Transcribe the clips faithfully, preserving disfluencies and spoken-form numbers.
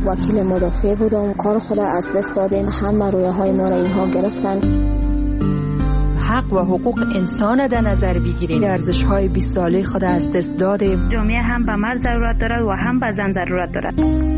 وکیل مدافع بودم، کار خود از دست دادیم، همه رویه های ما را اینها گرفتن. حق و حقوق انسان در نظر بگیریم، ارزش های بیست ساله خود از دست دادیم. جامعه هم به مرد ضرورت دارد و هم به زن ضرورت دارد.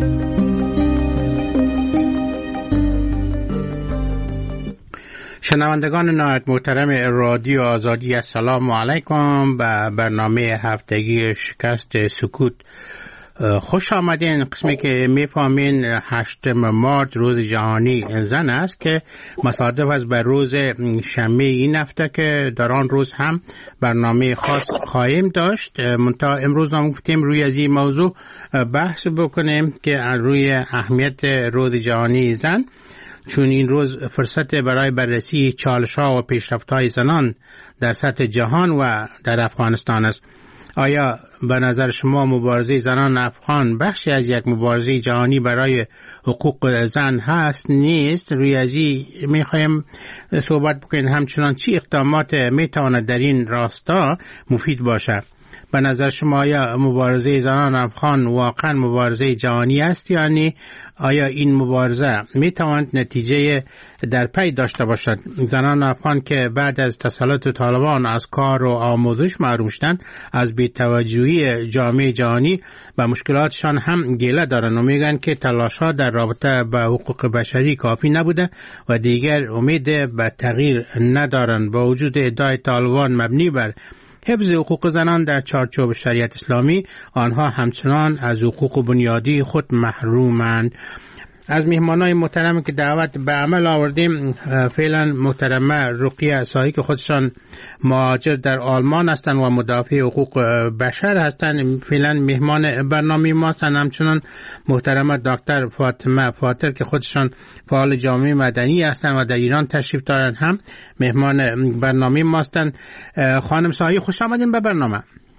شنوندگان نهایت محترم رادیو آزادی، السلام علیکم. به برنامه هفتگی شکست سکوت خوش آمدین. قسمی که میفهمین هشتم مارس روز جهانی زن است که مصادف است بر روز شنبه این هفته که در آن روز هم برنامه خاص خواهیم داشت. منتها امروز ما گفتیم روی از این موضوع بحث بکنیم که روی اهمیت روز جهانی زن، چون این روز فرصت برای بررسی چالش‌ها و پیشرفت‌های زنان در سطح جهان و در افغانستان است. آیا به نظر شما مبارزه زنان افغان بخشی از یک مبارزه جهانی برای حقوق زن هست نیست؟ روی ازی میخوایم صحبت بکنیم. همچنان چی اقدامات میتواند در این راستا مفید باشد؟ به نظر شما آیا مبارزه زنان افغان واقعا مبارزه جهانی است یا نه؟ آیا این مبارزه میتواند نتیجه در پی داشته باشد؟ زنان افغان که بعد از تسلط طالبان از کار و آموزش محروم شدند، از بی‌توجهی جامعه جهانی و مشکلاتشان هم گله دارند و میگن که تلاش‌ها در رابطه با حقوق بشری کافی نبوده و دیگر امید به تغییر ندارند. با وجود ادعای طالبان مبنی بر حفظ حقوق زنان در چارچوب شریعت اسلامی، آنها همچنان از حقوق بنیادی خود محرومند. از میهمانای محترم که دعوت به عمل آوردیم، فعلا محترمه رقیه عصایی که خودشان مهاجر در آلمان هستند و مدافع حقوق بشر هستند، فعلا میهمان برنامه ما هستند. همچنان محترمه دکتر فاطمه فاطر که خودشان فعال جامعه مدنی هستند و در ایران تشریف دارند، هم مهمان برنامه ما هستند. خانم سایی، خوش آمدین به برنامه.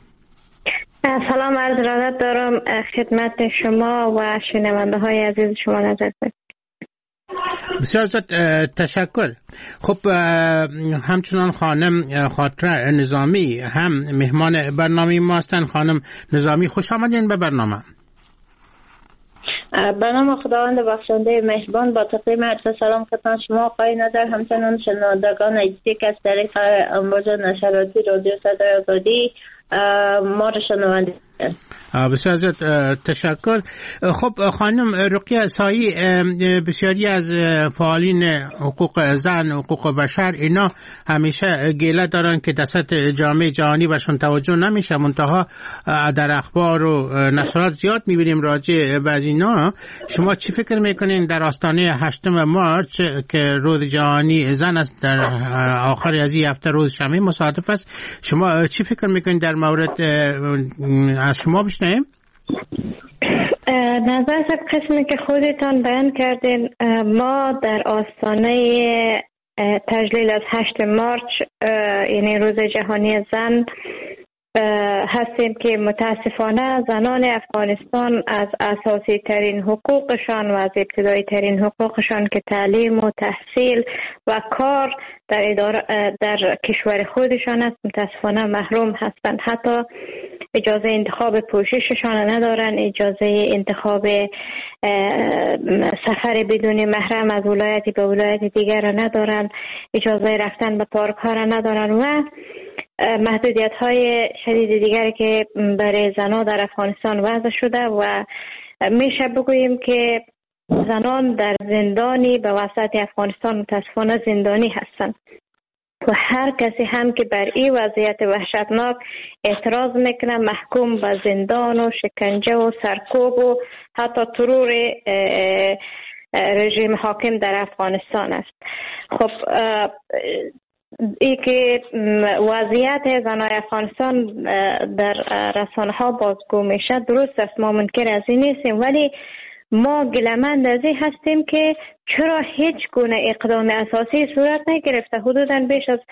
سلام، عرض ارادت دارم خدمت شما و شنونده های عزیز شما نظر بکنید. بسیار زیاد تشکر. خب همچنان خانم خاطره نظامی هم مهمان برنامه ما هستند. خانم نظامی، خوش آمدین به برنامه. به نام خداوند بخشنده مهربان، با تقدیم عرض سلام خدمت شما آقای نظر، همچنان شنوندگان عزیزی که از طریق امواج نشراتی رادیو صدای آزادی ما را شنونده. بسیار زیاد تشکر. خب خانم رقیه سایی، بسیاری از فعالین حقوق زن، حقوق بشر، اینا همیشه گله دارن که دست جامعه جهانی برشون توجه نمیشه، منتها در اخبار و نشرات زیاد میبینیم راجع به اینا. شما چی فکر میکنین در آستانه هشتم مارس که روز جهانی زن است، در آخر از این هفته روز شنبه مصادف است، شما چی فکر میکنین در مورد از شما بشنویم؟ نظر از قسمی که خودتان بیان کردین، ما در آستانه تجلیل از هشت مارس یعنی روز جهانی زن هستیم که متاسفانه زنان افغانستان از اساسی ترین حقوقشان و از ابتدایی ترین حقوقشان که تعلیم و تحصیل و کار در اداره در کشور خودشان است متاسفانه محروم هستند. حتی اجازه انتخاب پوشششان ندارن، اجازه انتخاب سفر بدون محرم از ولایتی به ولایت دیگر را ندارن، اجازه رفتن به پارک ها را ندارن و محدودیت های شدید دیگری که برای زنان در افغانستان وضع شده و میشه بگوییم که زنان در زندانی به وسط افغانستان متاسفانه زندانی هستند و هر کسی هم که بر این وضعیت وحشتناک اعتراض میکنه محکوم به زندان و شکنجه و سرکوب و حتی ترور رژیم حاکم در افغانستان است. خب ای که وضعیت زنان افغانستان در رسانه ها بازگو میشه درست است، ما منکر از این نیستیم، ولی ما گله‌مند از این هستیم که چرا هیچ گونه اقدام اساسی صورت نگرفته. حدوداً بیش از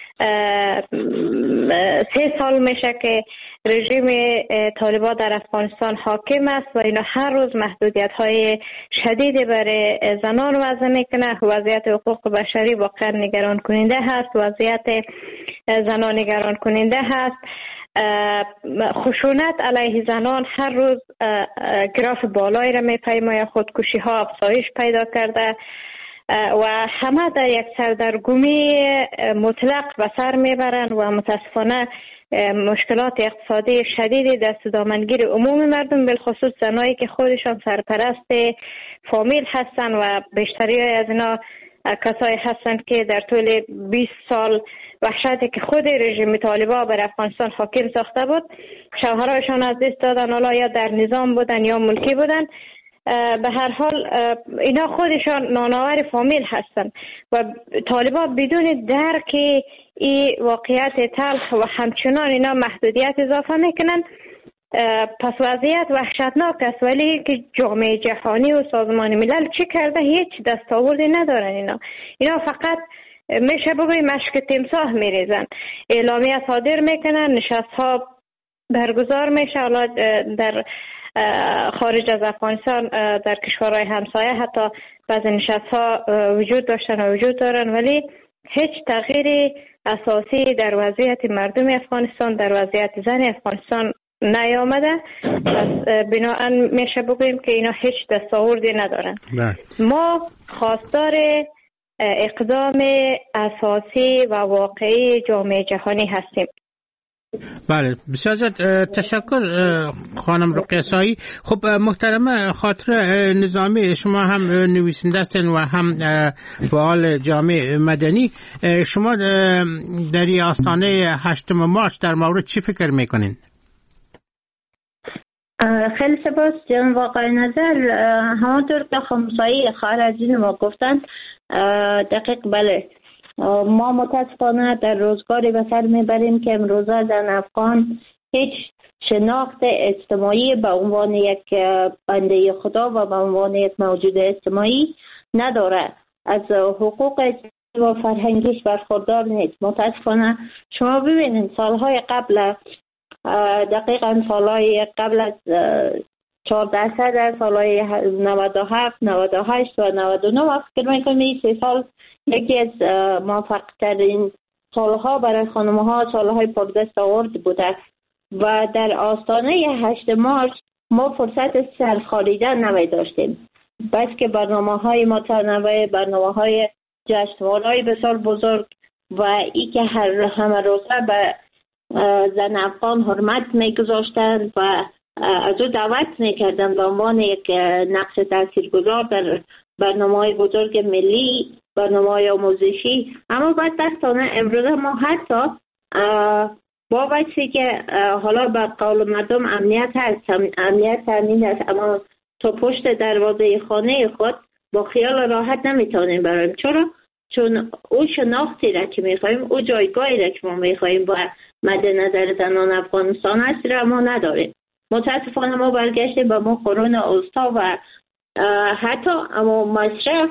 سه سال میشه که رژیم طالبان در افغانستان حاکم است و اینا هر روز محدودیت های شدید برای زنان وضع میکنه. وضعیت حقوق بشری واقعا نگران کننده هست، وضعیت زنان نگران کننده هست. خشونت علیه زنان هر روز گراف بالایی را میپیماید، خودکشی ها افزایش پیدا کرده و همه در یک سردرگمی مطلق به سر میبرند و متاسفانه مشکلات اقتصادی شدیدی دست دامنگیر عموم مردم، بالخصوص زنایی که خودشان سرپرست فامیل هستند و بیشتری از اینا کسایی هستند که در طول بیست سال وحشتی که خود رژیم طالبان بر افغانستان حاکم ساخته بود شوهرایشان از دست دادن، حالا یا در نظام بودن یا ملکی بودن. به هر حال اینا خودشان نانآور فامیل هستند و طالبان بدون درک این واقعیت تلخ و همچنان اینا محدودیت اضافه میکنن. پس وضعیت وحشتناک است، ولی که جامعه جهانی و سازمان ملل چی کرده؟ هیچ دستاوردی ندارن. اینا اینا فقط میشه بگوی مشک تمساح میریزن، اعلامیه صادر میکنن، نشست ها برگزار میشه حالا در خارج از افغانستان، در کشورهای همسایه حتی بعضی نشست ها وجود داشتن و وجود دارن، ولی هیچ تغییری اساسی در وضعیت مردم افغانستان، در وضعیت زن افغانستان نیامده. پس بنابراین میشه بگوییم که اینا هیچ دستاوردی ندارن. ما خواستار اقدام اساسی و واقعی جامعه جهانی هستیم. بله، بسیار تشکر خانم رقیه سایی. خب محترمه، خاطر نظامی شما هم نویسنده هستین و هم فعال جامعه مدنی، شما در آستانه هشتم مارچ در مورد چی فکر میکنین؟ خیلی سپاس جناب آقای نظر. همانطور که خمسایی خواهر عزیز ما گفتن دقیق بله، ما متاسفانه در روزگاری به سر میبریم که امروزه زن افغان هیچ شناخت اجتماعی به عنوان یک بنده خدا و به عنوان یک موجود اجتماعی نداره، از حقوق و فرهنگیش برخوردار نیست. متاسفانه شما ببینید سالهای قبل، دقیقا سالهای قبل از چهارده سال، سالهای نود و هفت، نود و هشت و نود و نه، فکر میکنم این سه سال یکی از موفق ترین سالها برای خانم ها، سالهای پردستاورد بوده و در آستانه هشت مارچ ما فرصت سرخالیدن نمی داشتیم، بس که برنامه های متنوع، برنامه های جشنواره بسیار بزرگ و ای که هر همه روزه به زن افغان حرمت می گذاشتن و از او دعوت می کردن به عنوان یک نقش تاثیرگذار در برنامه های بزرگ ملی، برنامه های آموزشی. اما بدبختانه امروز ما حتی با وجهی که حالا به قول مردم امنیت هست، امنیت تامین است، اما تو پشت دروازه خانه خود با خیال راحت نمیتونیم بریم. چرا؟ چون او شناختی را که میخواییم، او جایگاهی را که ما میخواییم با مد نظر زنان افغانستان هست را ما نداریم. متاسفانه ما برگشتیم به ما قرون اوستا و حتی اما مصرف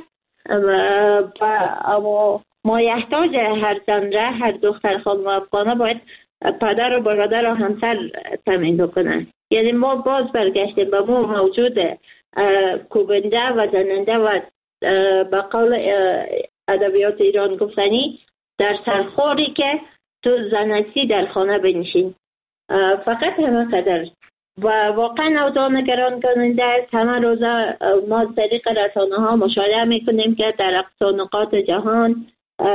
و اما ما یحتاج هر زن را، هر دختر خانم افغانه باید پدر و برادر و همسر تامین بکنن. یعنی ما باز برگشتیم به ما موجود کوبنده و زننده و به قول ادبیات ایران گفتنی در سرخوری که تو زنسی در خانه بنشین. فقط همه قدر و واقعا اوضاع نگران کننده است. همه روزه ما از طریق رسانه ها مشاهده میکنیم که در اقصا نقاط جهان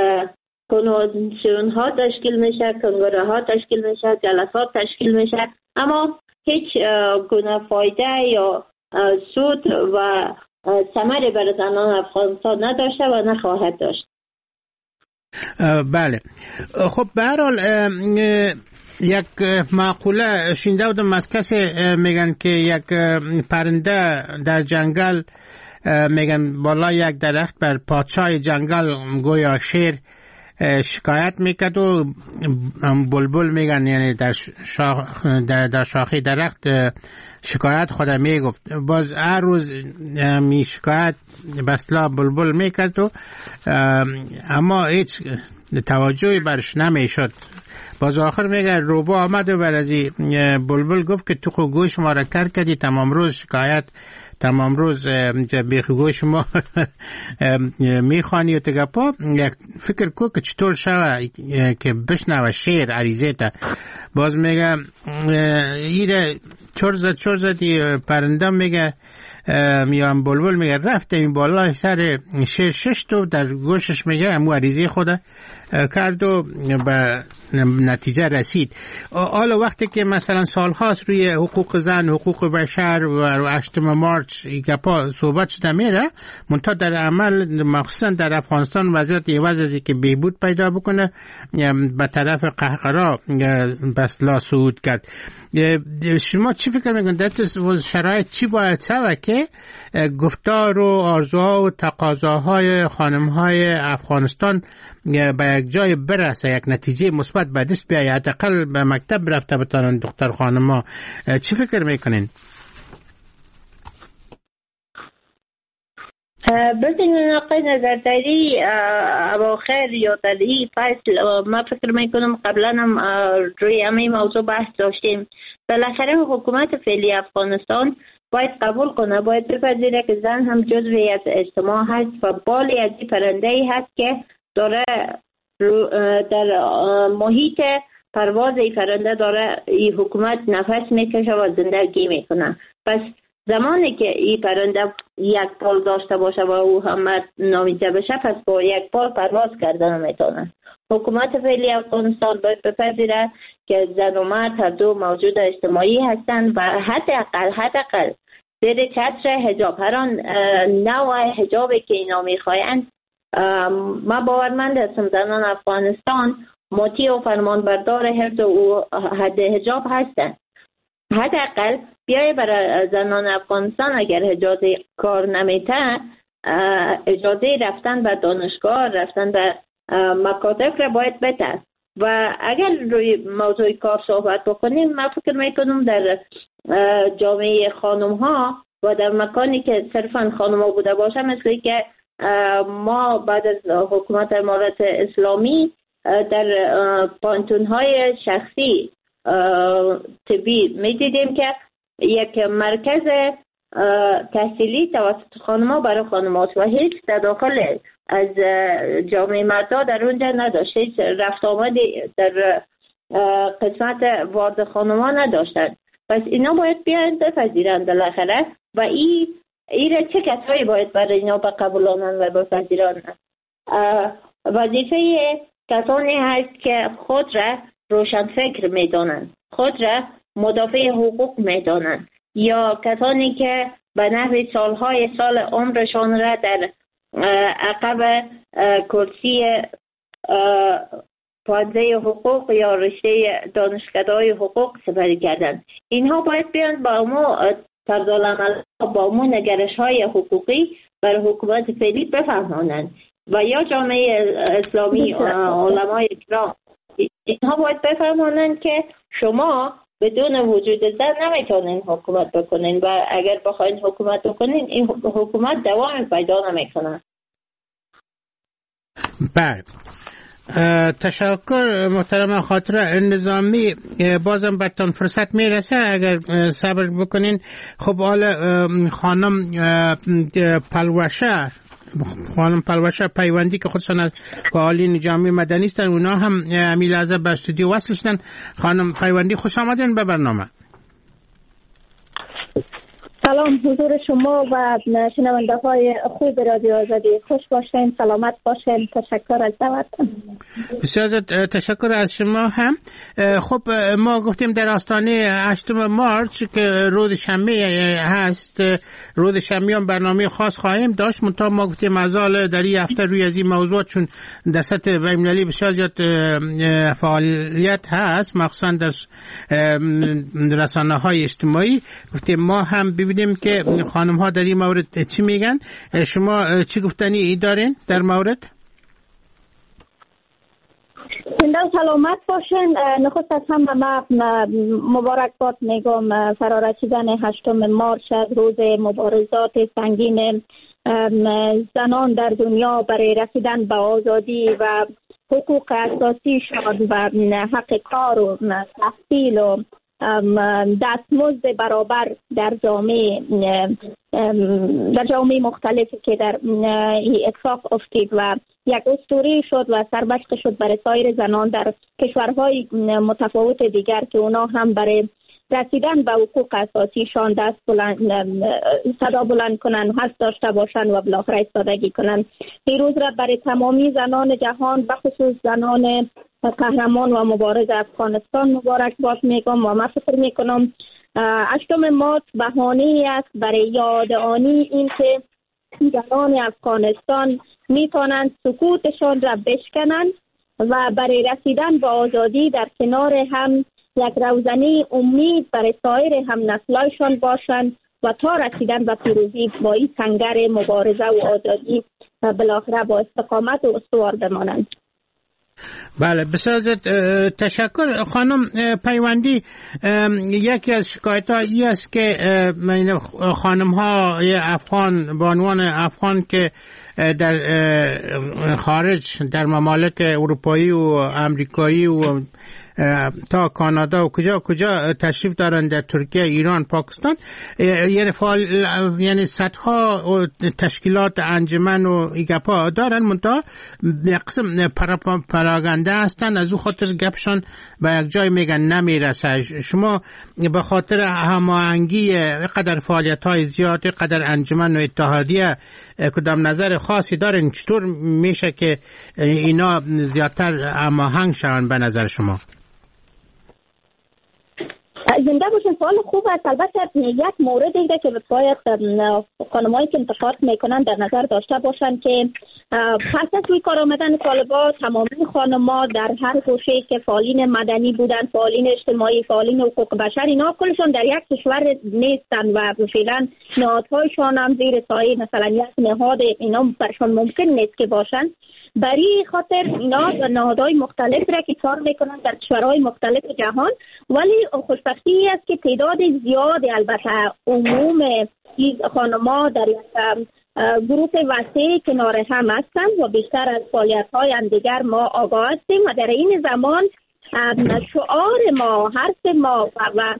کنوانسیون ها تشکیل میشه، کنگره ها تشکیل میشه، جلسات تشکیل میشه، اما هیچ گونه فایده یا سود و ثمری برای زنان افغانستان نداشته و نخواهد داشت. بله، خب به هر حال یک مقوله شنیده بودم از کسی میگن که یک پرنده در جنگل میگن بالا یک درخت بر پادشاه جنگل گویا شیر شکایت میکرد و بلبل میگن یعنی در شاخ در, در شاخه درخت شکایت خود میگفت. باز هر روز می شکایت بسلا بلبل میکرد و اما هیچ توجهی برش نمیشد. باز آخر میگه روبا آمد و بر ازی بلبل گفت که تو خو گوش ما را کر کردی، تمام روز شکایت تمام روز بیخوگو شما میخوانی و تگپا فکر کو که چطور شوه که بشنوه شعر عریضه تا باز میگه ایره چور زد چور زدی پرنده میگه میام بلبل میگه رفته این بالا سر شش شش تو در گوشش میگه امو عریضه خوده کرد و به نتیجه رسید. حالا وقتی که مثلا سال هاست روی حقوق زن، حقوق بشر و هشتم مارچ گپا صحبت شده میره، منتها در عمل مخصوصا در افغانستان وضعیت عوض از که بهبود پیدا بکنه به طرف قهقرا بسلا صعود کرد. شما چی فکر میکنید در شرایط چی باید سوه که گفتار و آرزوها و تقاضاهای خانمهای افغانستان به یک جای برسه، یک نتیجه مثبت به دست بیاید، حداقل به مکتب رفته بتانن دختر خانم‌ها؟ چی فکر میکنین؟ ببینید آقای نظرداری، اواخر یا در این فصل ما فکر میکنم قبلا هم روی همین موضوع بحث داشتیم. بالاخره حکومت فعلی افغانستان باید قبول کنه، باید بپذیره که زن هم جزوی از اجتماع هست و بالی از این پرنده‌ای هست که داره در محیط پرواز این پرنده داره این حکومت نفس میکشه و زندگی میکنه. پس زمانی که این پرنده یک پال داشته باشه و او هم نامیده بشه، پس با یک پال پرواز کردن میتونه. حکومت فعلی افغانستان باید بپذیره که زن و مرد هر دو موجود اجتماعی هستند و حداقل حداقل زیر چتر حجاب، هر آن نوع حجابی که اینا میخواین، ما باورمند هستم زنان افغانستان مطیع و فرمانبردار حفظ و حد حجاب هستند. حداقل بیای برای زنان افغانستان اگر اجازه کار نمیته، اجازه رفتن به دانشگاه، رفتن به مکاتب را باید بده. و اگر روی موضوع کار صحبت بکنیم، من فکر میکنم در جامعه خانم ها و در مکانی که صرفا خانم ها بوده باشه، مثل که ما بعد از حکومت امارت اسلامی در پانتون های شخصی طبی می دیدیم که یک مرکز تحصیلی توسط خانم‌ها برای خانم‌هاست و هیچ تداخل از جامعه مردا در اونجا نداشت، هیچ رفت آمدی در قسمت وارد خانم‌ها نداشتند. پس اینا باید بیاین بپذیرند بالاخره و این ایره چه کسایی باید برای اینا بقبولانند و بپذیرند. وظیفه کسانی هست که خود را روشن فکر میدانند، خود را مدافع حقوق میدانند، یا کسانی که به نحو سالهای سال عمرشان را در عقب کرسی پانزه حقوق یا رشته دانشکده‌های حقوق سپری کردند. اینها باید بیان با ما طرزالعمل با ما نگرش های حقوقی برای حکومت فعلی بفهمانند و یا جامعه اسلامی علمای اکرام اینها باید بفهمانند که شما بدون وجود زن نمیتونین حکومت بکنین و اگر بخواین حکومت بکنین این حکومت دوام پیدا نمیکنه. بله، تشکر محترم خاطره نظامی. بازم برتان فرصت میرسه اگر صبر بکنین. خب حالا خانم پلوشه خانم پلوشه پیوندی که خودشان از فعالین جامعه مدنی هستن، اونا هم امی لحظه به استودیو وصل شدن. خانم پیوندی خوش آمدین به برنامه. سلام حضور شما و شنونده های خوب رادیو آزادی، خوش باشین، سلامت باشین. تشکر از دعوتتون. بسیار تشکر از شما هم. خب ما گفتیم در آستانه هشتم مارچ که روز شنبه هست، روز شنبه هم برنامه خاص خواهیم داشت، منتها ما گفتیم مازال در این هفته روی از این موضوع چون در سطح بین‌المللی بسیار زیاد فعالیت هست، مخصوصا در رسانه‌های اجتماعی، گفتیم ما هم ببینیم که خانم ها در این مورد چی میگن. شما چی گفتنی دارین در مورد؟ زنده سلامت باشین. نخست از همه من مبارکباد میگم فرارسیدن هشتم مارچ از روز مبارزات سنگین زنان در دنیا برای رسیدن به آزادی و حقوق اساسی شد و حق کار و تحصیل و دستمزد برابر در جامعه در جامعه مختلفی که در اتفاق افتید و یک اسطوره شد و سربشق شد برای سایر زنان در کشورهای متفاوت دیگر که اونا هم برای رسیدن به حقوق اساسیشان دست بلند صدا بلند کنن و حس داشته باشن و بالاخره ایستادگی کنن. پیروز را برای تمامی زنان جهان به خصوص زنان قهرمان و مبارز افغانستان مبارک باد میگم و من فکر میکنم هشتم مارس بهانه‌ای است برای یادآنی این که زنان افغانستان میتونند سکوتشان را بشکنند و برای رسیدن به آزادی در کنار هم یک روزنه امید برای سایر هم نسلایشان باشند و تا رسیدن به پیروزی با این سنگر مبارزه و آزادی بالاخره با استقامت و استوار بمانند. بله بسیار تشکر خانم پیوندی. یکی از شکایت ها ای است که خانم های افغان بانوان افغان که در خارج در ممالک اروپایی و امریکایی و تا کانادا و کجا کجا تشریف دارن در ترکیه، ایران، پاکستان، یعنی فعال یعنی صدها تشکیلات انجمن و گپا دارن منتها قسم پراگنده هستن، از او خاطر گپشان به یک جای میگن نمیرسه. شما به خاطر هماهنگی قدر فعالیت های زیاد قدر انجمن و اتحادیه کدام نظر خاصی دارین؟ چطور میشه که اینا زیادتر هماهنگ شون به نظر شما؟ زنده باشین. سوال خوب است. البته یک مورد دیگه که باید خانمایی که انتخاب میکنن در نظر داشته باشن که پس از روی کار آمدن طالبان تمامی خانم‌ها در هر گوشه‌ای که فعالین مدنی بودن، فعالین اجتماعی، فعالین حقوق بشر، اینا کلشون در یک کشور نیستن و فعلا نهادهایشان هم زیر سایه مثلا یک نهاد اینا برشان ممکن نیست که باشن. برای خاطر اینا نهادهای مختلف را که کار میکنن در کشورهای مختلف جهان، ولی خوشبختی است که تعداد زیادی البته عموم خانم‌ها در یک گروه وسیع کنار هم هستند و بیشتر از فعالیت‌های هم دیگر ما آگاه هستیم و در این زمان شعار ما، حرف ما و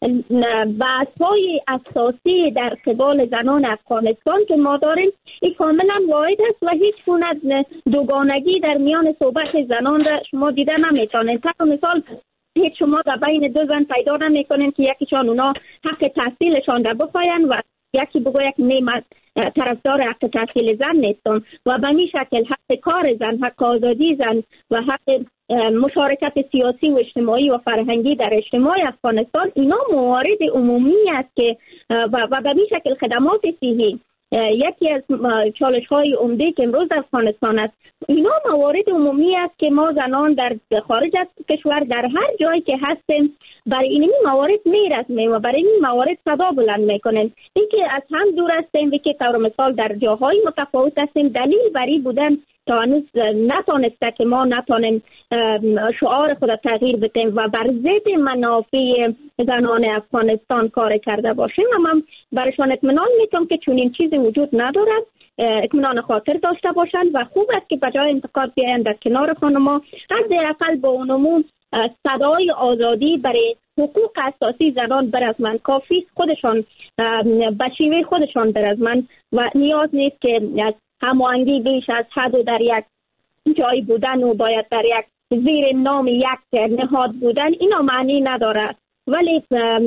بحث‌های اساسی در قبال زنان افغانستان که ما داریم این کاملا واحد است و هیچ گونه دوگانگی در میان صحبت زنان را شما دیده نمیتونید. تا مثال هیچ شما در بین دو زن پیدا نمیکنین که یکیشان اونا حق تحصیلشان را بخواین و یکی بگوید نه من طرفدار حق تحصیل زن نیستم و به این شکل حق کار زن، حق آزادی زن و حق مشارکت سیاسی و اجتماعی و فرهنگی در اجتماع افغانستان اینا موارد عمومی است که و, و به این شکل خدمات صحی یکی از چالش های عمده که امروز در افغانستان است. اینا موارد عمومی است که ما زنان در خارج از کشور در هر جایی که هستیم برای این موارد میرسیم و برای این موارد صدا بلند میکنیم. اینکه از هم دور هستیم و که طور مثال در جاهای متفاوت هستیم دلیل بری بودن تا هنوز نتانسته که ما نتانیم شعار خود تغییر بدیم و بر ضد منافع زنان افغانستان کار کرده باشیم. و من برایشان اطمینان میتونم که چنین چیزی وجود ندارد. اطمینان خاطر داشته باشند و خوب است که بجای انتقاد بیایند در کنار خانم‌ها حداقل با اونمون صدای آزادی برای حقوق اساسی زنان برازمند. کافی خودشان به شیوه خودشان برازمند و نیاز نیست که از هماهنگی بیش از حد و در یک جای بودن و باید در یک زیر نام یک نهاد بودن اینا معنی ندارد. ولی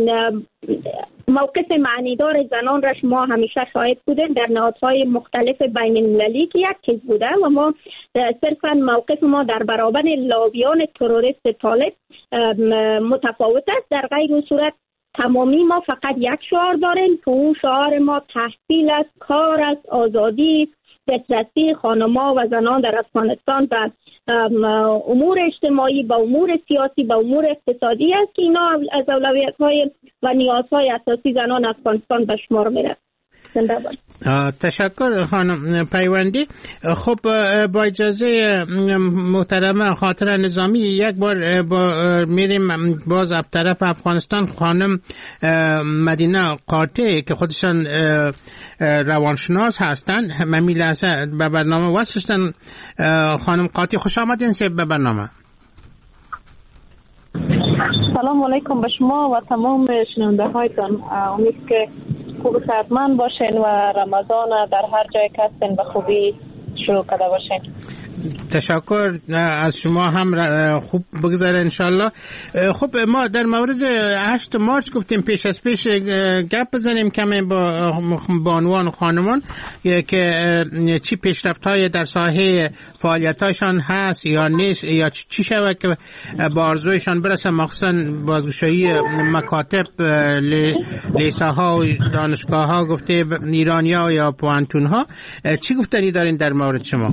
موقف معنیدار زنان را ما همیشه شاهد بودیم در نهادهای مختلف بین المللی که یک چیز بوده و ما صرفا موقف ما در برابر لابیان تروریست طالب متفاوت است. در غیر اون صورت تمامی ما فقط یک شعار داریم که اون شعار ما تحصیل است، کار است، آزادی، دسترسی خانم‌ها و زنان در افغانستان و امور اجتماعی با امور سیاسی با امور اقتصادی است که اینا از اولویت‌های و نیازهای اساسی زنان افغانستان به شمار میره. تشکر خانم پیوندی. خب با اجازه محترم خاطر نظامی یک بار با میریم باز از طرف افغانستان. خانم مدینه قاطع که خودشان روانشناس هستند ممی لحظه به برنامه وصلشتن. خانم قاطع خوش آمدین سه به برنامه. سلام علیکم به شما و تمام شنونده هایتان. امید که خوب صحتمند باشین و رمضان در هر جای که هستین به خوبی شروع کرده باشین. تشکر از شما هم خوب بگذاره انشالله. خب ما در مورد هشت مارچ گفتیم پیش از پیش گپ بزنیم کمی با بانوان و خانمان که چی پیشرفت های در ساحه فعالیتاشان هست یا نیست یا چی شود که با آرزویشان برسه، مخصوصا بازگشایی مکاتب لیسه ها و دانشگاه ها گفته ایرانی ها یا پوانتون ها. چی گفتنی دارین در مورد شما؟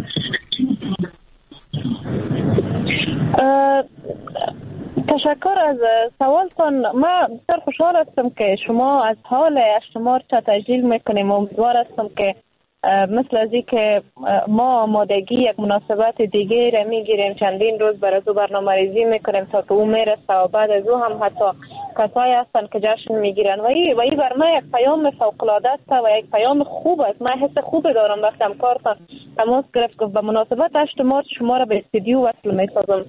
تشکر از سوالتان. من بسیار خوشحال هستم که شما از حال هشت مارچ تجلیل میکنیم. امیدوار هستم که مثل ازی که ما آمادگی یک مناسبت دیگه را میگیریم، چندین روز برای او برنامه ریزی میکنیم تا که او میرسه و بعد از او هم حتی کسایی هستن که جشن میگیرن و این و این بر من یک پیام فوق العاده است و یک پیام خوب است. من حس خوب دارم وقتی همکارتان تماس گرفت که به مناسبت هشت مارچ شما را به استودیو وصل میسازم.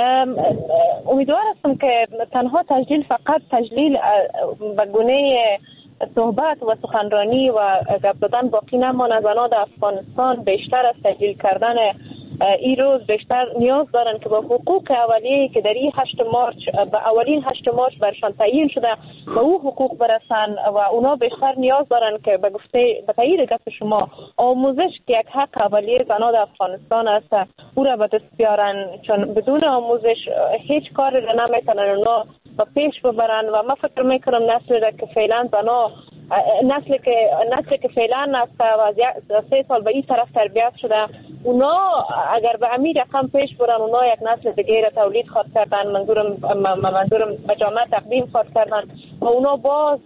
امیدوار هستم که تنها تجلیل فقط تجلیل به گونه صحبت و سخنرانی و گپ زدن باقی نماند. زنان در افغانستان بیشتر از تجلیل کردن این روز بیشتر نیاز دارن که با حقوق اولیه که در این هشت مارچ به اولین هشت مارچ برشان تعیین شده به او حقوق برسن و اونا بیشتر نیاز دارن که به گفته به تایید گفت شما آموزش که یک حق اولیه زنان در افغانستان است او را به دست بیارن، چون بدون آموزش هیچ کاری را نمیتونن اونا و پیش ببرن. و من فکر میکنم نسل را که فعلا زنا نسل که نسل که فعلا است و از سه سال به این طرف تربیت شده، اونا اگر به امیر رقم پیش برن اونا یک نسل دیگه را تولید خواهد کردن، منظورم منظورم به جامعه تقدیم خواهد کردن و اونا باز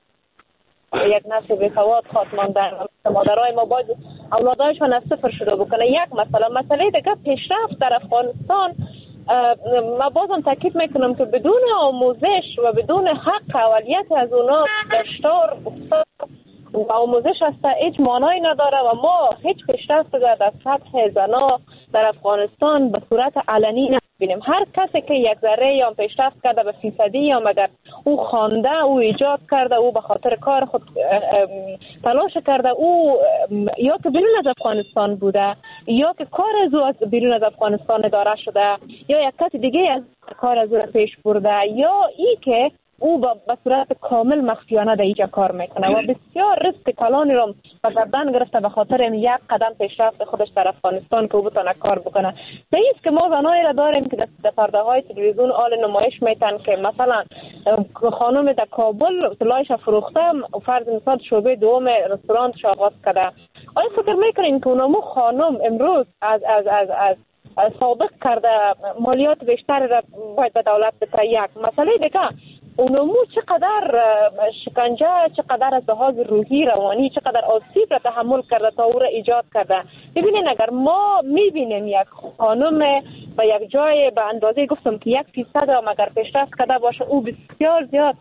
یک نسل بی‌سواد خواهد ماندن. مادرای ما باید اولادایشان از صفر شروع بکنه. یک مسئله مسئله دیگه پیشرفت در افغانستان. ما بازم تاکید میکنم که بدون آموزش و بدون حق اولیت از اونا دشتار و آموزش هست هیچ معنایی نداره و ما هیچ پیشرفت در سطح زنا در افغانستان به صورت علنی نبینیم. هر کسی که یک ذره یا پیشرفت کرده به فیصدی یا مگر او خوانده، او ایجاد کرده، او به خاطر کار خود تلاش کرده، او یا که بیرون از افغانستان بوده یا که کار از او از بیرون از افغانستان اداره شده یا یک کس دیگه از کار از او پیش برده یا ای که او به صورت کامل مخفیانه در اینجا کار میکنه و بسیار ریسک کلانی رو به گردن گرفته به خاطر این یک قدم پیشرفت خودش در افغانستان که او بتونه کار بکنه. صحیح است که ما زنایی را داریم که در پرده های تلویزیون آل نمایش میتن که مثلا خانم در کابل سلایش فروخته فرض مثال شعبه دوم رستورانش آغاز کرده. آیا فکر میکنین که اونمو خانم امروز از از از از از سابق کرده مالیات بیشتر را باید به دولت بده؟ یک مسئله دیگه اونمو چقدر شکنجه، چقدر از لحاظ روحی روانی چقدر آسیب را تحمل کرده تا او را ایجاد کرده. ببینین اگر ما میبینیم یک خانم و یک جای به اندازه گفتم که یک فیصد هم اگر پیشرفت کرده باشه او بسیار زیاد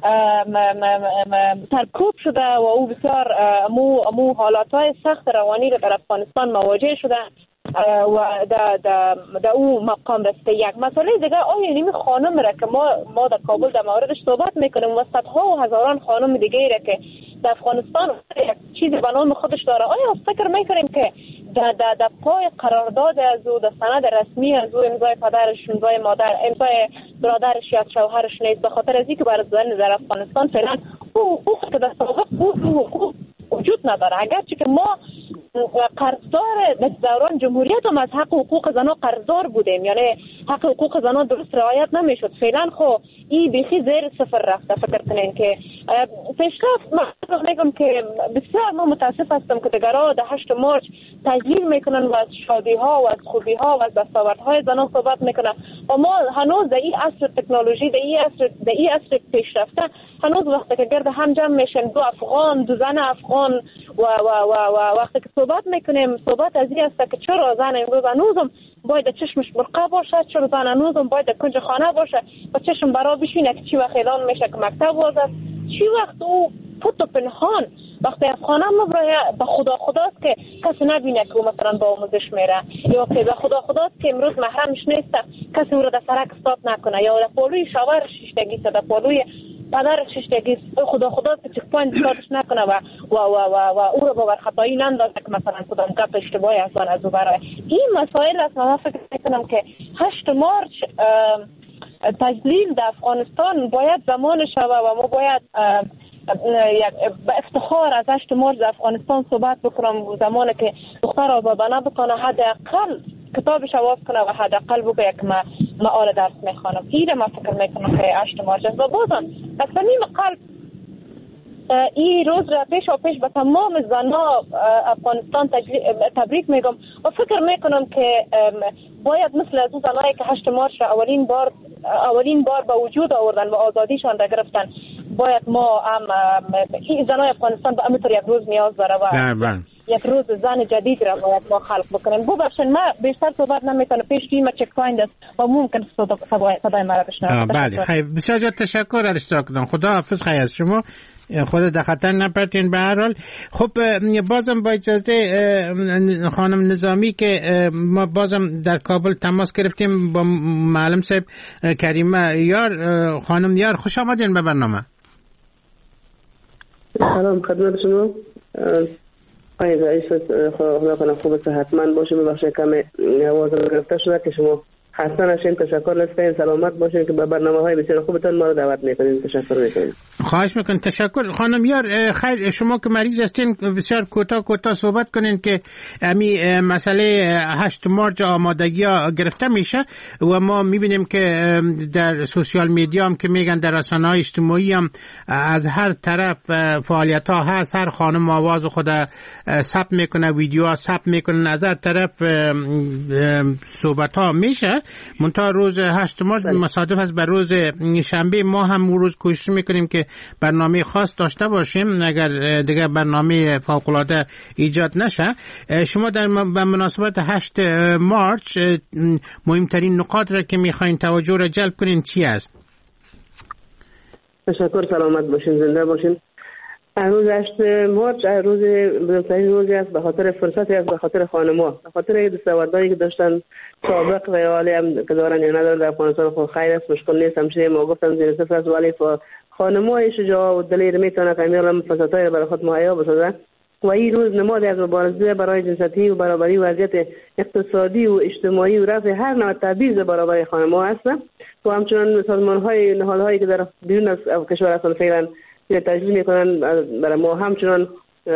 ترکوب شده و او بسیار امو, امو حالاتهای سخت روانی را در افغانستان مواجه شده و در دا دا او مقام رسته. یک مسئله دیگه آیا نمی خانم را که ما ما در کابل در موردش صحبت میکنیم و صدها و هزاران خانم دیگه را که در افغانستان یک چیزی به نام خودش داره، آیا فکر میکنیم که در در در پای قرارداد از او، در سند رسمی از او امضای پدرش، امضای مادر، امضای برادرش یا شوهرش نیست به خاطر از اینکه برای زن در افغانستان فعلا او حقوق که در سابق بود او حقوق وجود نداره. اگرچه که ما قرضدار در دوران جمهوریت هم از حق حقوق زنان قرضدار بودیم، یعنی حق حقوق زنان درست رعایت نمیشد. فعلا خو این بیخی زیر صفر رفته. فکر کنین که پیشرفت من میگم که بسیار ما متاسف هستم که دیگرها در هشت مارچ تجلیل میکنن و از شادی ها و از خوبی ها و از دستاوردهای زنان صحبت میکنن و ما هنوز در این عصر تکنولوژی، در این عصر در این عصر پیشرفته هنوز وقتی که گرد هم جمع میشن دو افغان، دو زن افغان و و و و وقتی که صحبت میکنیم صحبت از این است که چرا زن امروز هنوزم باید چشمش برقه باشه، چرا زن هنوزم باید کنج خانه باشه و چشم برا بشینه که چی وقت اعلان میشه که مکتب باز است، چی وقت او پت و پنهان وقتی از خانه مبرای به خدا خداست که کسی نبینه که او مثلا با آموزش میره، یا که به خدا خداست که امروز محرمش نیست کسی او را در سرک استاد نکنه، یا در پالوی شاور شیشتگی در پالوی پدر شیشتگی خدا خداست که چک پوینت استادش نکنه و و و و, و او را با خطایی نندازه که مثلا کدام گپ اشتباهی از آن از او برای این مسائل است. من فکر میکنم که هشت مارچ تجلیل در افغانستان باید زمان شوه و ما باید به افتخار از هشت مارچ در افغانستان صحبت بکنم، زمانی که دختر آزادانه بکنه حداقل کتابش آواز کنه و حداقل بگه که من معال درس میخوانم. اینه من فکر میکنم که هشت مارچ است و بازم از صمیم قلب این روز را پیش و پیش به تمام زنها افغانستان تبریک میگم و فکر میکنم که باید مثل از اون زنایی که هشت مارچ را اولین بار اولین بار به وجود آوردن و آزادیشان را گرفتن، باید ما هم این زنای افغانستان به همینطور یک روز نیاز داره و یک روز زن جدید را باید ما خلق بکنیم. ببخشید من بیشتر صحبت نمیکنم، پیش این چک پوینت است و ممکن صدای مرا بشنوید. بله خیلی بسیار زیاد تشکر از اشتراکتان. خدا حافظ. خیلی از شما خود در خطر نپرتین. به هر حال خب بازم با اجازه خانم نظامی که ما بازم در کابل تماس گرفتیم با معلم صاحب کریمه یار. خانم یار خوش آمدین به برنامه. سلام خدمت شما. آقای رئیس خدا کنه خوب صحتمند باشیم. ببخشید کم آوازم گرفته شده که شما خسته نشین. تشکر لطفاً سلامت باشین که به برنامه‌های بسیار خوبتون ما رو دعوت می‌کنید. تشکر می‌کنیم. خواهش می‌کنم. تشکر خانم یار. خیر شما که مریض هستین بسیار کوتاه کوتاه صحبت کنین که امی مسئله هشت مارچ آمادگی‌ها گرفته میشه و ما می‌بینیم که در سوشال میدیا هم که میگن در رسانه‌های اجتماعی هم از هر طرف فعالیت‌ها هست، هر خانم آواز خود ثبت میکنه، ویدیوها ثبت میکنه، از هر طرف صحبت‌ها میشه. منتها روز هشت مارچ مصادف است بر روز شنبه. ما هم اون روز کوشش میکنیم که برنامه خاص داشته باشیم اگر دیگه برنامه فوق‌العاده ایجاد نشه. شما در به مناسبت هشت مارچ مهمترین نقاط را که میخواین توجه را جلب کنین چی است؟ تشکر. سلامت باشین، زنده باشین. روز هشت مارچ روز بزرگترین روزی است به خاطر فرصتی است به خاطر خانم‌ها، به خاطر دستاوردهایی که داشتن سابق و حالی هم که دارن یا ندارن در افغانستان. خود خیر است، مشکل نیست. همچنین ما گفتم زیر صفر است، ولی خانم‌های شجاع و دلیر میتونه کامیابا فرصت‌های برای خود مهیا بسازن و این روز نمادی از مبارزه برای جنسیتی و برابری و وضعیت اقتصادی و اجتماعی و رفع هر نوع تبعیض برابر خانم‌ها است و همچنین سازمان‌های نهادهایی که در بیرون از کشور هستند فعلا تجلیل میکنن برای ما همچنان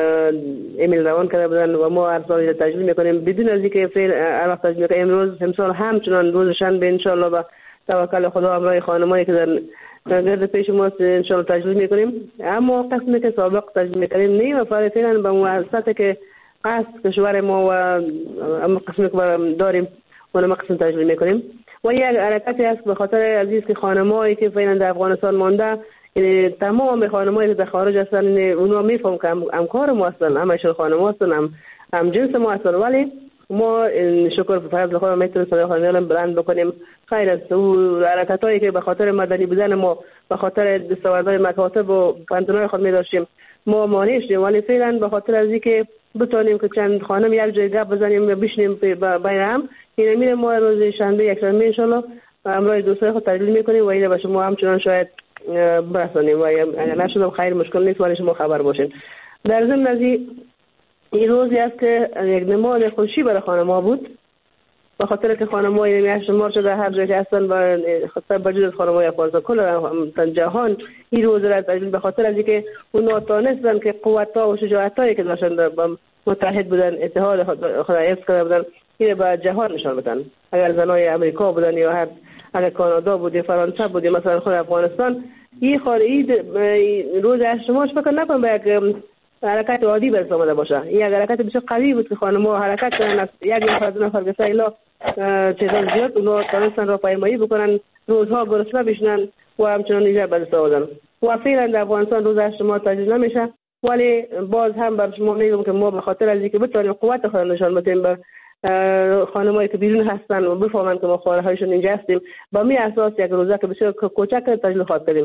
ایمیل روان کرده بودن و ما هر سال تجلیل میکنیم بدون از اینکه فعل هر وقت تجلیل میکنیم. امروز امسال همچنان روز شنبه ان شاء الله با توکل خدا همراه خانمایی که در گرد پیش ماست ان شاء الله تجلیل میکنیم. اما قسمی که سابق تجلیل میکنیم نیم و فعلا به مؤسساتی که قصد کشور ما و اما قسمی که داریم اونم قسم تجلیل میکنیم و یک حرکتی است به خاطر عزیز که خانمایی که فعلا در افغانستان مانده، یعنی تمام خانمایی که در خارج هستن اونا میفهم که همکار ما هستن، همشون خانم هستن، هم هم جنس ما هستن، ولی ما شکر به فضل خدا میتونیم صدای خانم‌ها بلند بکنیم. خیر است. او حرکتایی که به خاطر مدنی بودن ما، به خاطر دستاوردهای مکاتب و پانتونای خود می‌داشتیم ما مانع شدیم، ولی فعلا به خاطر از اینکه بتونیم که چند خانم یک جای گپ بزنیم و بشینیم بین هم، این میره ما روز شنبه یک شنبه ان شاء الله امروز دوستای خود تجلیل میکنیم و اینو به شما همچنان شاید برسانیم و اگر نشدم خیر مشکل نیست، ولی شما خبر باشین. در ضمن از این روزی است که یک نماد خوشی برای خانم‌ها بود، به خاطر که خانم‌ها این هشت مارچ در هر جای هستن و خاطر بجز از خانم‌های افغانستان کل جهان این روز را تجلیل به خاطر از اینکه اونها تانستن که قوت‌ها و شجاعتایی که داشتن متحد بودن، اتحاد خود حفظ کرده بودن، این به جهان نشان بدن. اگر زنای امریکا بودن یا هر اگر کانادا بود، فرانسه بود، مثلا خود افغانستان، این خارید روز هشت مارچ فکر نکنم به یک حرکت عادی برس آمده باشه. این یک حرکت بسیار قوی بود که خانم‌ها حرکت کردن، یک نفر دو نفر گسته ایلا چیزا زیاد اونها تانستن را پایمایی بکنن، روزها گرسنه بشنن و همچنان اینجا به دست آوردن. و فعلا در افغانستان روز هشت مارچ تجلیل نمیشه، ولی باز هم بر شما میگم که ما به خاطر از اینکه بتونیم قوت خود نشان بدیم به خانمایی که بیرون هستن و بفهمن که ما خواهرهایشون اینجا هستیم، با می اساس یک روزه که بسیار کوچک تجلیل خواهد کردیم.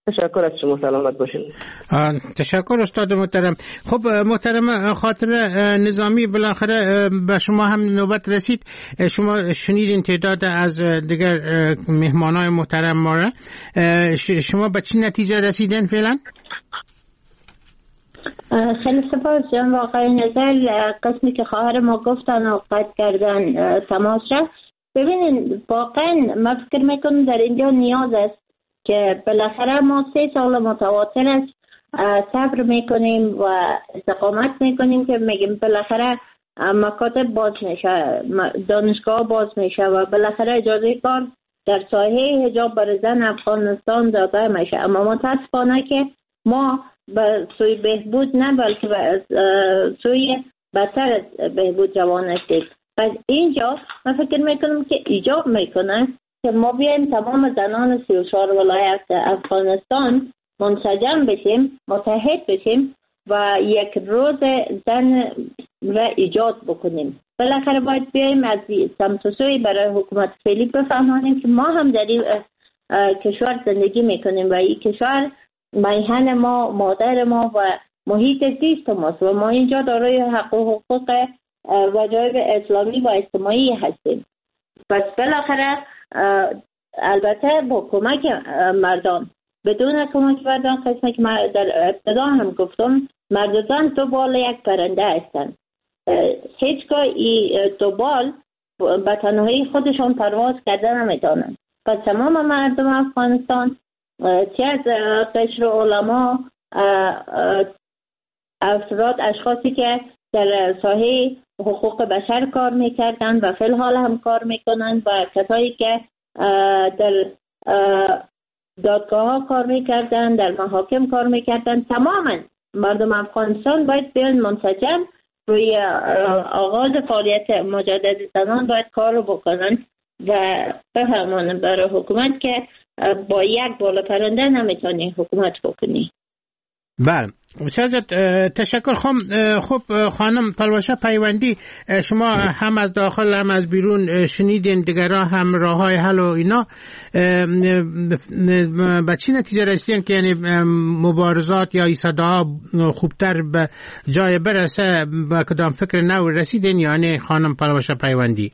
تشکر از شما، سلامت باشین. تشکر استاد محترم. خب محترم خاطر نظامی، بالاخره به شما هم نوبت رسید. شما شنیدین تعداد از دیگر مهمانای محترم ما را. شما به چی نتیجه رسیدین فعلا؟ خیلی سپاس جان. واقعا نظر قسمی که خواهر ما گفتن و قطع کردن تماس را ببینین، واقعا من فکر میکنم در اینجا نیاز است که بالاخره ما سه سال متواتر است صبر میکنیم و استقامت میکنیم که میگیم بالاخره مکاتب باز میشه، دانشگاه باز میشه و بالاخره اجازه کار در ساحه حجاب برای زن افغانستان داده میشه. اما متاسفانه که ما به سوی بهبود نه بلکه به سوی بدتر بهبود روان هستیم. پس اینجا من فکر میکنم که ایجاب میکنه که ما بیایم تمام زنان سی و چهار ولایت افغانستان منسجم بشیم، متحد بشیم و یک روز زن را ایجاد بکنیم. بالاخره باید بیایم از سمت و سوی برای حکومت فعلی بفهمانیم که ما هم در این کشور زندگی میکنیم و این کشور میهن ما، مادر ما و محیط زیست ماست و ما اینجا دارای حق و حقوق وجایب اسلامی و اجتماعی هستیم. پس بالاخره البته با کمک مردان، بدون کمک مردان، قسمی که در ابتدا هم گفتم، مرد و زن دو بال یک پرنده هستند. هیچگاه این دو بال به تنهایی خودشان پرواز کردن نمیتونن. پس تمام مردم افغانستان، چه از قشر علما، افراد، اشخاصی که در ساحه حقوق بشر کار میکردن و فی الحال هم کار میکنن و کسایی که در دادگاه ها کار میکردن، در محاکم کار میکردن، تماما مردم افغانستان باید بیان منسجم روی آغاز فعالیت مجدد زنان باید کار رو بکنن و بفهمانن برای حکومت که با یک بالا پرنده نمیتونی حکومت بکنی. بله استاد تشکر. خب خانم پلوشه پیوندی، شما هم از داخل هم از بیرون شنیدین دیگران هم راههای حل و اینا، به چی نتیجه رسیدین که یعنی مبارزات یا ایستاده‌ها خوبتر به جای برسه؟ به کدام فکر نو رسیدین یعنی خانم پلوشه پیوندی؟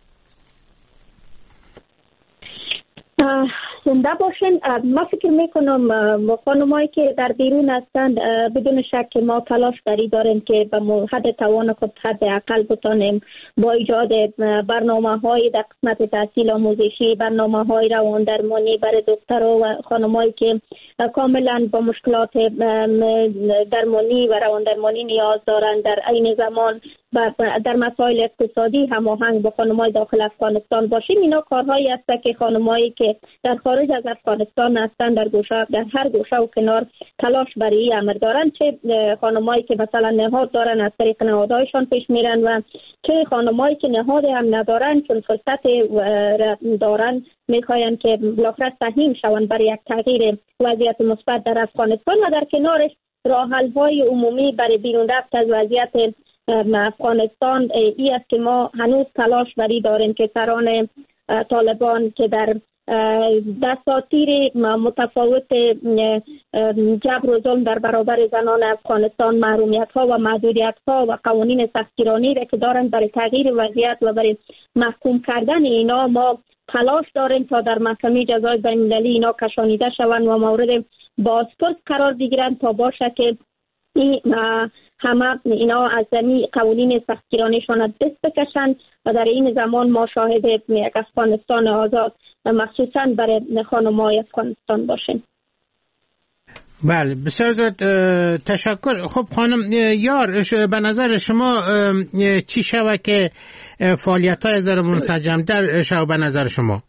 زنده باشین. ما فکر میکنم خانمایی که در بیرون هستند بدون شک ما تلاش داری داریم که به حد توان خود حد اقل بتانیم با ایجاد برنامه های در قسمت تحصیل آموزشی، برنامه های روان درمانی برای دخترها و خانمایی که کاملا با مشکلات درمانی و روان درمانی نیاز دارند، در عین زمان در مسائل اقتصادی هماهنگ با خانمای داخل افغانستان باشیم. اینا کارهایی است که خانمایی که در خارج از افغانستان هستند در گوشه در هر گوشه و کنار تلاش برای امر دارند، چه خانمایی که مثلا نهاد دارن از طریق نهادهایشان پیش میرن و چه خانمایی که نهاد هم ندارن چون فرصت دارن میخواین که بالاخره سهم شوند برای یک تغییر وضعیت مثبت در افغانستان و در کنارش راه حل‌های عمومی برای بیرون رفت از وضعیت افغانستان ای است که ما هنوز تلاش بری داریم که سران طالبان که در دستاتیر متفاوت جبر و ظلم در برابر زنان افغانستان، محرومیت ها و محدودیت ها و قوانین سختگیرانه را که دارند برای تغییر وضعیت و برای محکوم کردن اینا، ما تلاش داریم تا در محکمه جزای بین المللی اینا کشانیده شوند و مورد بازپرس قرار بگیرند تا باشه که این همه اینا از زمین قوانین سختگیرانه‌شان دست بکشند و در این زمان ما شاهد یک افغانستان آزاد مخصوصا برای خانم‌های افغانستان باشیم. بله بسیار زیاد تشکر. خب خانم یار، به نظر شما چی شوه که فعالیت‌های ذره منسجم در شو به نظر شما؟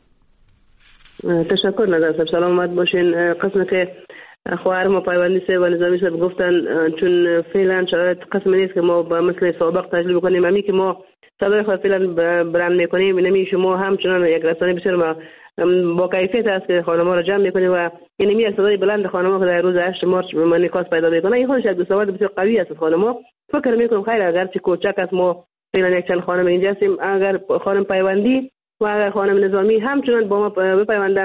تشکر نظر سلامت باشین. قسم که خواهر ما پیوندی سه و نظامی صاحب گفتن چون فعلا شرایط قسم نیست که ما با مثل سابق تجربه کنیم، امی که ما صدای خود فعلا برند میکنیم، نمی شما همچنان یک رسانه بسیار با کیفیت است که خانم‌ها را جمع میکنیم و این می صدای بلند خانم‌ها که در روز هشت مارچ منعکاس پیدا میکنه، این خودش یک دستاورد بسیار قوی است. خانم‌ها فکر میکنم خیر اگر چه کوچک است ما فعلا یک چند خانم اینجا هستیم، اگر خانم پیوندی و اگر خانم نظامی همچنان با ما بپیوندن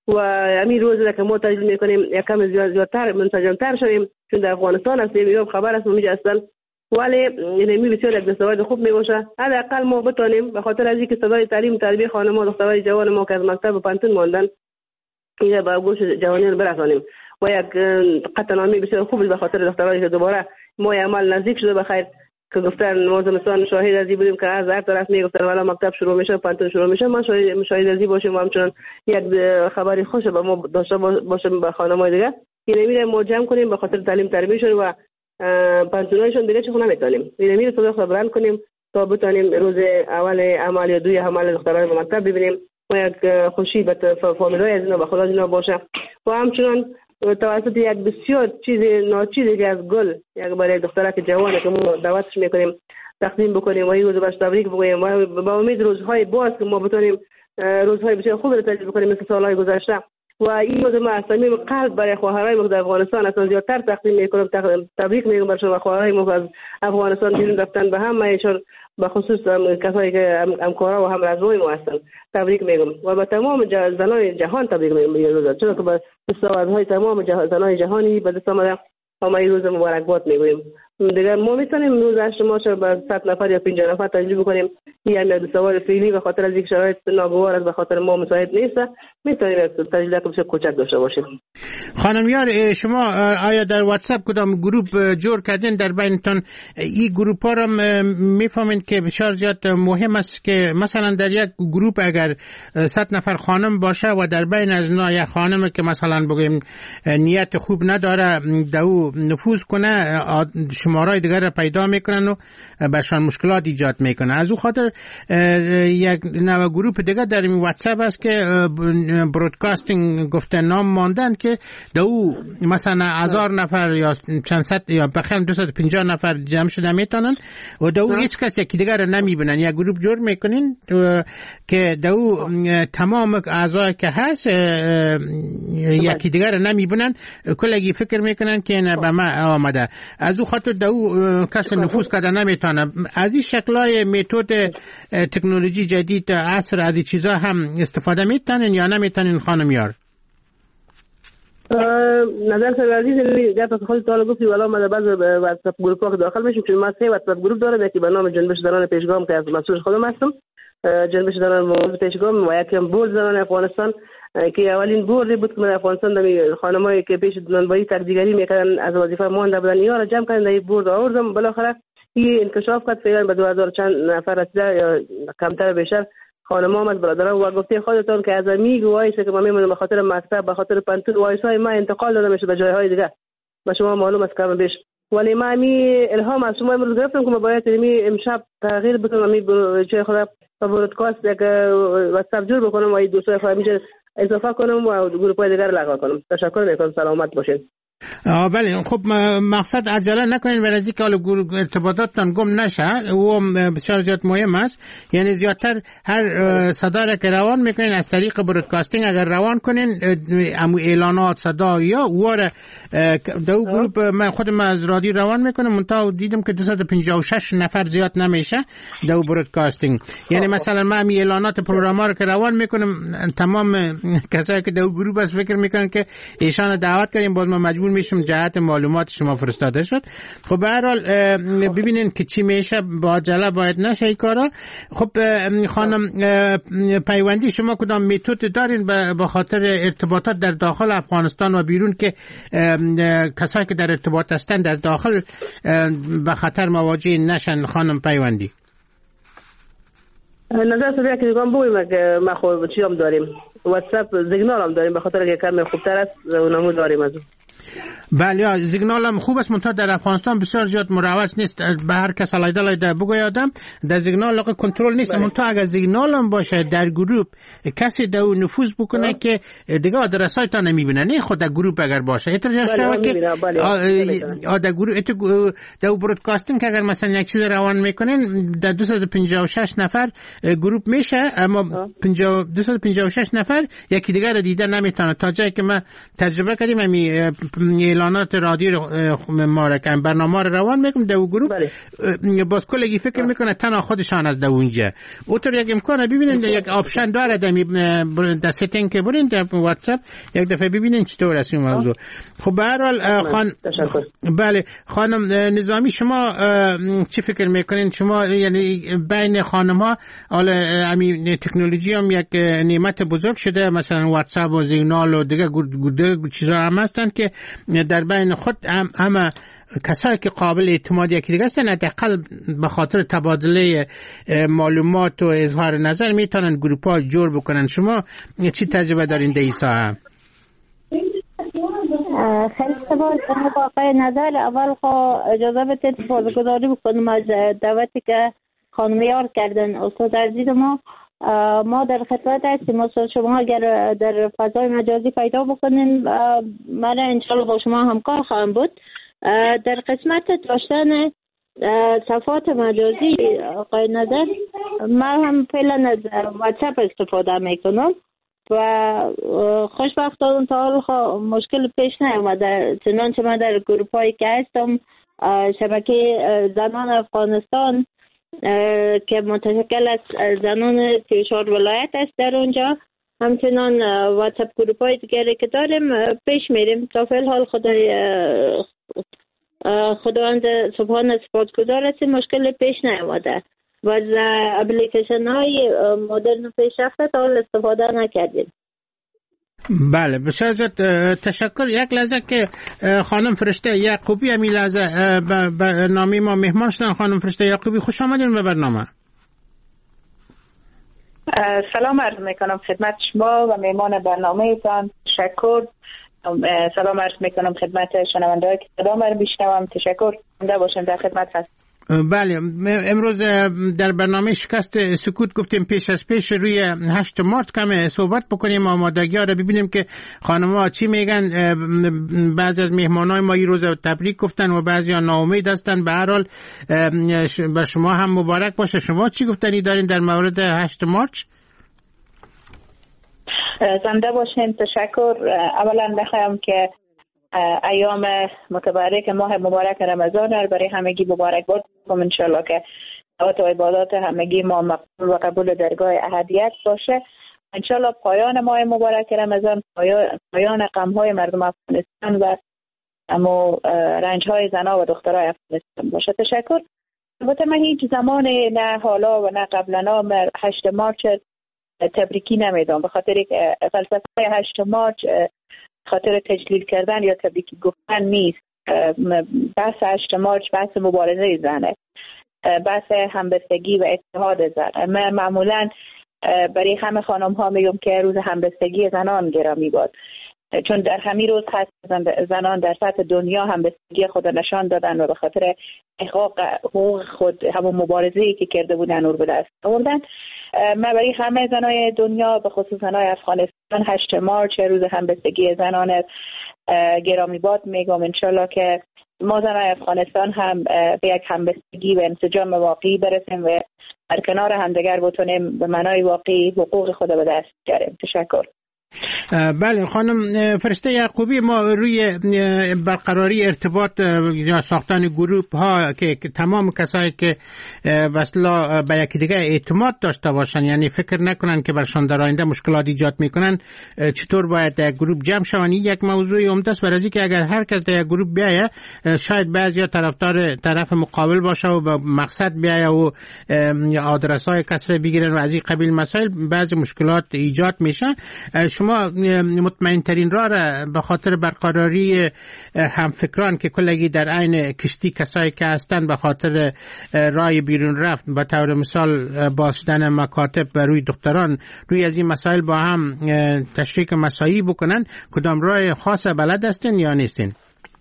و همین روز که ما تجلیل میکنیم یکم زیادتر منسجمتر شویم، چون در افغانستان هستیم یا خبر است میگه اصلا، ولی اینمی بسیار یک دستاورد خوب میباشه. حداقل ما بتونیم به خاطر از اینکه صدای تعلیم تربیت خانم‌ها دخترای جوان ما که از مکتب و پانتون ماندن اینا به گوش جوانان برسانیم و یک قطعنامه بسیار خوب به خاطر دخترایی که دوباره ما عمل نزدیک شده بخیر که گفتن ما زمستان شاهد ازی بودیم که از هر طرف میگفتن والا مکتب شروع میشه پانتون شروع میشه، ما شاهد ازی باشیم و همچنان یک خبری خوش به ما داشته باشیم به خانم‌های دیگه. اینه میره ما جمع کنیم به خاطر تعلیم تربیتشون و پانتونایشون دیگه چه نمیتونیم. اینه میره صدا خبران کنیم تا بتونیم روز اول عمل یا دوی عمل دخترای به مکتب ببینیم و یک خوشی به فامیلای از اینا به خدا اینا باشه و همچنان توسط یک بسیار چیز ناچیزی که از گل یک برای دخترک جوانه که ما دعوتش میکنیم تقدیم بکنیم و این روز باش تبریک بگوییم و با امید روزهای باز که ما بتونیم روزهای بسیار خوب رو تجربه کنیم مثل سالهای گذشته و این روز ما از صمیم قلب برای خواهرای ما در افغانستان اصلا زیادتر تقدیم میکنم، تبریک میگم برای شما خواهرای ما از افغانستان بیرون رفتن به همه ایشان به خصوص کسایی که همکارا و همرزمای ما هستن تبریک میگم و به تمام زنان جهان تبریک میگم، چون که به دستاوردهای تمام زنان جهانی به دست آمده و ما این روز مبارکباد میگوییم. دیگر ما میتونیم روز هشت مارچ به صد نفر یا پنجاه نفر تجربه کنیم، این هم دستاورد فعلی به خاطر از یک شرایط ناگوار است به خاطر ما مساعد نیست، میتونیم تجربه بسیار کوچک داشته باشیم. خانم یار شما آیا در واتساپ کدام گروپ جور کردین در بینتون؟ این گروپ ها را میفهمین که بسیار زیاد مهم است که مثلا در یک گروپ اگر صد نفر خانم باشه و در بین از اینا یک خانم که مثلا بگیم نیت خوب نداره دو نفوذ کنه شمارای دیگر را پیدا میکنن و برشان مشکلات ایجاد میکنه. از او خاطر یک نوع گروپ دیگه در این واتساپ است که برودکاستینگ گفته نام ماندن که دو مثلا هزار نفر یا چند صد یا بخیر دویست و پنجاه نفر جمع شده میتونن و دو هیچ کس یکی دیگر را نمیبینن. یک گروپ جور میکنین که دو تمام اعضای که هست یکی دیگر را نمیبینن، کلگی فکر میکنن که نه به ما آمده. از او خاطر دو کس نفوذ کرده نمیتونه. از این شکلای متد تکنولوژی جدید عصر از این چیزا هم استفاده میتونن یا نمیتونن خانم یار؟ نظر سر عزیز در پس خود تعالی گفتی والا ما بعض واتساپ گروپ ها داخل میشیم چون ما سه واتساپ گروپ دارم، یکی به نام جنبش زنان پیشگام که از مسئول خودم هستم، جنبش زنان موضوع پیشگام و یکی هم بورد زنان افغانستان که اولین بوردی بود که من افغانستان دمی خانمایی که پیش نانوایی تقدیرگری میکردن از وظیفه مانده بودن یا را جمع کردن در این بورد آوردم. بالاخره این انکشاف کرد فعلا به دو هزار چند نفر رسیده یا کمتر بیشتر خانم‌ها از برادران و گفته خودتون که از میگو وایسه که ما میمونم به خاطر مکتب به خاطر پانتون وایسای ما انتقال داده میشه به جایهای دیگه و شما معلوم است کم بیش، ولی ما می الهام از شما امروز گرفتم که ما باید می امشب تغییر بدم می چه خدا برودکاست یک واتساپ جور بکنم و این دوستای خودم میشه اضافه کنم و گروپ‌های دیگر لغو کنم. تشکر میکنم، سلامت باشید. آه بله خب مقصد عجله نکنین برای اینکه حالا ارتباطاتتان گم نشه و بسیار زیاد مهم است. یعنی زیادتر هر صدا را که روان میکنین از طریق برودکاستینگ اگر روان کنین امو اعلانات صدا یا واره دو گروپ من خودم از رادیو روان میکنم منتها دیدم که دویست و پنجاه و شش نفر زیاد نمیشه دو برودکاستینگ. یعنی مثلا من امی اعلانات پروگرام رو که روان میکنم تمام کسایی که دو گروپ است فکر میکنن که ایشان دعوت کردیم باز ما مجبور میشم جهت معلومات شما فرستاده شد. خب به هر حال ببینین که چی میشه، با عجله باید نشه این کارا. خب خانم پیوندی شما کدام متد دارین به خاطر ارتباطات در داخل افغانستان و بیرون که کسایی که در ارتباط هستن در داخل به خطر مواجه نشن؟ خانم پیوندی نظر سویا که دیگه بگویم که ما خود چی هم داریم، واتساپ سیگنال هم داریم به خاطر که کم خوبتر است و نمو داریم از بله سیگنال هم خوب است منتها در افغانستان بسیار زیاد مروج نیست. به هر کس علایده علایده بگویادم در سیگنال لقا کنترل نیست، منتها اگر سیگنال هم باشه در گروپ کسی دو نفوذ بکنه آه. که دیگه آدرسای تا نمیبینه، نه خود در گروپ اگر باشه اتفاقی شده که در گروپ در برودکاستینگ که اگر مثلا یک چیز روان میکنین در دویست و پنجاه و شش نفر گروپ میشه اما دویست و پنجاه و شش نفر یکی دیگه رو دیده نمیتونه. تا جایی که ما تجربه کردیم امی اعلانات رادیو ما را که برنامه را روان میکنم در گروه باز کلگی فکر میکنه تنها خودشان از در اونجا اوتر یک امکانه ببینین یک آپشن داره در ستینگ که برین در واتساپ یک دفعه ببینین چطور است این موضوع. خب به هر حال خان بله خانم نظامی شما چی فکر میکنین شما یعنی بین خانم ها حالا همین تکنولوژی هم یک نعمت بزرگ شده مثلا واتساپ و سیگنال و دیگه دیگه چیزا هم هستن که در بین خود هم همه کسایی که قابل اعتماد یکی دیگه هستن حداقل به خاطر تبادله معلومات و اظهار نظر میتونن گروپ ها جور بکنن. شما چی تجربه دارین در این ساحه؟ خیلی سپاس جناب آقای نظر. اول خو اجازه بدید سپاسگزاری بکنم از دعوتی که خانم یار کردن استاد عزیز ما. ما در خدمت هستیم استاد. شما اگر در فضای مجازی پیدا بکنین من انشالله با شما همکار خواهم بود. در قسمت داشتن صفحات مجازی آقای نظر من هم فعلا از واتساپ استفاده میکنم و خوشبختانه تا حال مشکل پیش نیامده، چنانچه من در گروپ هایی که هستم شبکه زنان افغانستان که متشکل از زنان سی و چهار ولایت است در اونجا، همچنان واتساپ گروپ های دیگری که داریم پیش میریم. تا فعل حال خدای خداوند سبحان سپاسگزار هستیم مشکل پیش نیامده و از اپلیکیشن های مدرن پیشرفته تا حال استفاده نکردیم. بله بسیار تشکر. یک لحظه که خانم فرشته یعقوبی همی لحظه برنامه ما مهمان شدن. خانم فرشته یعقوبی خوش آمدین به برنامه. سلام عرض میکنم خدمت شما و مهمان برنامه ایتان. تشکر. سلام عرض میکنم خدمت شنونده‌ای که صدا ما رو میشنوم. تشکر. زنده باشین، در خدمت هست. بله امروز در برنامه شکست سکوت گفتیم پیش از پیش روی هشت مارچ کم صحبت بکنیم، آمادگی ها رو ببینیم که خانم ها چی میگن. بعضی از مهمان های ما این روز تبریک گفتن و بعضی ها ناامید هستن. به هر حال بر شما هم مبارک باشه. شما چی گفتنی دارین در مورد هشت مارچ؟ زنده باشین. تشکر. اولا بخواهم که ایام متبرک ماه مبارک رمضان را برای همگی مبارک باد کنم. انشالله که دعوت و عبادات همگی ما مقبول و قبول درگاه احدیت باشه. انشالله پایان ماه مبارک رمضان پایان غم‌های مردم افغانستان و اما رنج‌های زنان و دخترای افغانستان باشه. تشکر. البته من هیچ زمان نه حالا و نه قبلا هشت مارچ تبریکی نمیدم، به خاطر که فلسفه هشت مارچ خاطر تجلیل کردن یا تبریکی گفتن نیست. بحث هشت مارچ بحث مبارزه زنه، بحث همبستگی و اتحاد زن. من معمولا برای همه خانم ها میگم که روز همبستگی زنان گرامی باد، چون در همین روز هست زنان در سطح دنیا همبستگی خود نشان دادن و به خاطر احقاق حقوق خود همون مبارزه‌ای که کرده بودن نور به دست آوردن. من برای همه زنای دنیا به خصوص زنای افغانستان هشت مارچ روز همبستگی زنان گرامی باد میگم. انشالله که ما زنای افغانستان هم به یک همبستگی و انسجام واقعی برسیم و در کنار همدیگر بتونیم به معنای واقعی حقوق خود به دست بیاریم. تشکر. بله خانم فرشته یعقوبی، ما روی برقراری ارتباط یا ساختن گروپ ها که تمام کسایی که وصلا به یکی دیگه اعتماد داشته باشن، یعنی فکر نکنن که برشان در آینده مشکلات ایجاد میکنن، چطور باید در گروپ جمع شون، یک موضوع عمده است. برای که اگر هر کس در گروپ بیایه شاید بعضیا طرفدار طرف مقابل باشه و به مقصد بیایه و آدرس های کسر بگیرن و از این قبیل مسائل بعضی مشکلات ایجاد میشن. شما مطمئن ترین راه را به خاطر برقراری همفکران که کلگی در عین کشتی کسایی که هستن به خاطر رای بیرون رفت، به طور مثال باسدن مکاتب و روی دختران، روی از این مسائل با هم تشریک مسایی بکنن، کدام راه خاص بلد هستین یا نیستین؟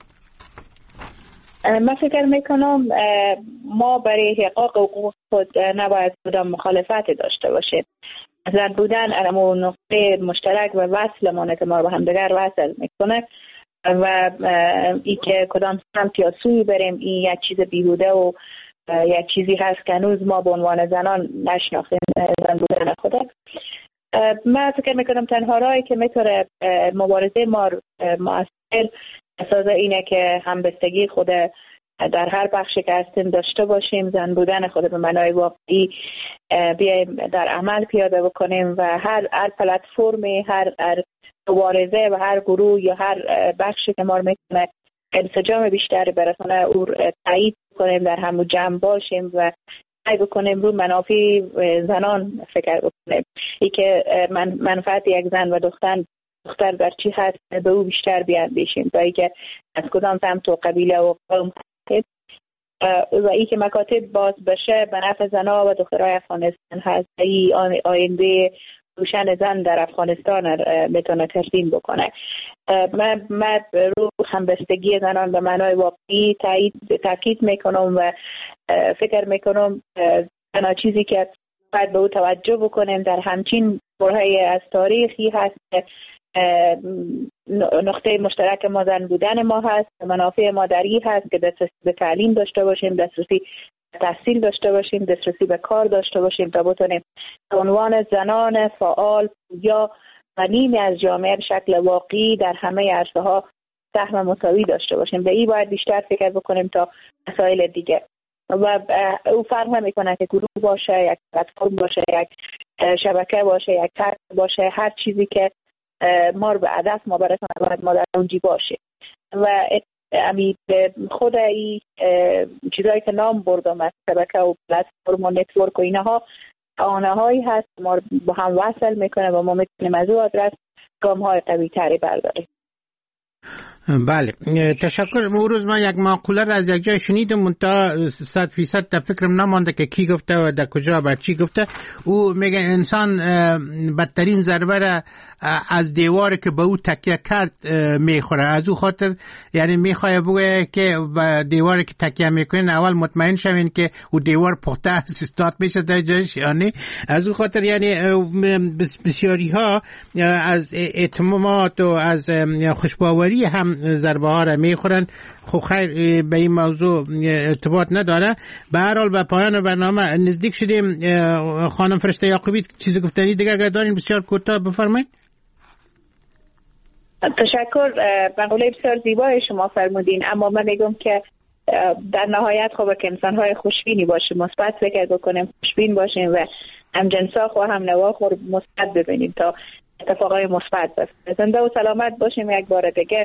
من فکر میکنم ما برای احقاق حقوق خود نباید کدام مخالفتی داشته باشیم. زن بودن علمون نقطه مشترک و وصلمانه که ما با هم دیگر وصل میکنه و ای که کدام سمت یا سوی بریم این یک چیز بیهوده و یک چیزی هست که هنوز ما به عنوان زنان نشناختیم زن بودن خوده. من فکر میکنم تنها راهی که میتونه مبارزه ما مؤثر اساس اینه که همبستگی خود در هر بخشی که هستیم داشته باشیم، زن بودن خود به معنای واقعی بیایم در عمل پیاده بکنیم و هر هر پلتفرمی، هر هر مبارزه و هر گروه یا هر بخشی که ما رو میتونه انسجام بیشتری برسونه او تایید کنیم، در همون جمع باشیم و سعی بکنیم رو منافع زنان فکر بکنیم. ای که من منفعت یک زن و دختر دختر در چی هست به او بیشتر بیاندیشیم تا ای که از کدام سمت و قبیله و قوم و ای که مکاتب باز بشه به نفع زنها و دخترای افغانستان هست. ای آینده روشن زن در افغانستان میتونه ترسیم بکنه. من من رو همبستگی زنان به معنای واقعی تاکید میکنم و فکر میکنم تنها چیزی که باید به او توجه بکنیم در همچین برهه‌ای از تاریخی هست نقطه مشترک ما زن بودن ما هست، منافع مادری هست که دسترسی به تعلیم داشته باشیم، دسترسی به تحصیل داشته باشیم، دسترسی به کار داشته باشیم تا بتونیم عنوان زنان فعال یا نیمی از جامعه به شکل واقعی در همه عرصه ها سهم مساوی داشته باشیم. به این باید بیشتر فکر بکنیم تا مسائل دیگه. و او فرق نمیکنه که گروه باشه، یک پلتفرم باشه، یک شبکه باشه، یک طرح باشه، هر چیزی که ما رو به هدف ما برسونه باید ما در اونجی باشه. و امی خود ای چیزایی که نام بردم از شبکه و پلتفرم و نتورک و اینها آنهایی هست ما رو با هم وصل میکنه و ما میتونیم از او آدرس گام های قوی تری برداریم. بله تشکر. امروز ما یک مقوله را از یک جای شنیدم منتها صد فیصد در فکرم نمانده که کی گفته و در کجا بر چی گفته. او میگه انسان بدترین ضربه را از دیواری که به او تکیه کرد میخوره. از او خاطر یعنی میخواه بگه که به دیواری که تکیه میکنین اول مطمئن شوین که او دیوار پخته است، استاد میشه در جایش یعنی. از او خاطر یعنی بسیاری ها از اعتماد و از خوشباوری هم ضربه ها را میخورن. خب خیر به این موضوع ارتباط نداره. به هر حال به پایان برنامه نزدیک شدیم. خانم فرشته یعقوبی چیزی گفتنی دیگه اگر دارین بسیار کوتاه بفرمایید. تشکر. مقوله بسیار زیبای شما فرمودین، اما من میگم که در نهایت خب که انسان‌های خوشبینی باشیم، مثبت فکر بکنیم، خوشبین باشیم و هم جنسا خو هم نوا خو مثبت ببینیم تا اتفاقای مثبت بیفته. زنده و سلامت باشیم. یک بار دیگه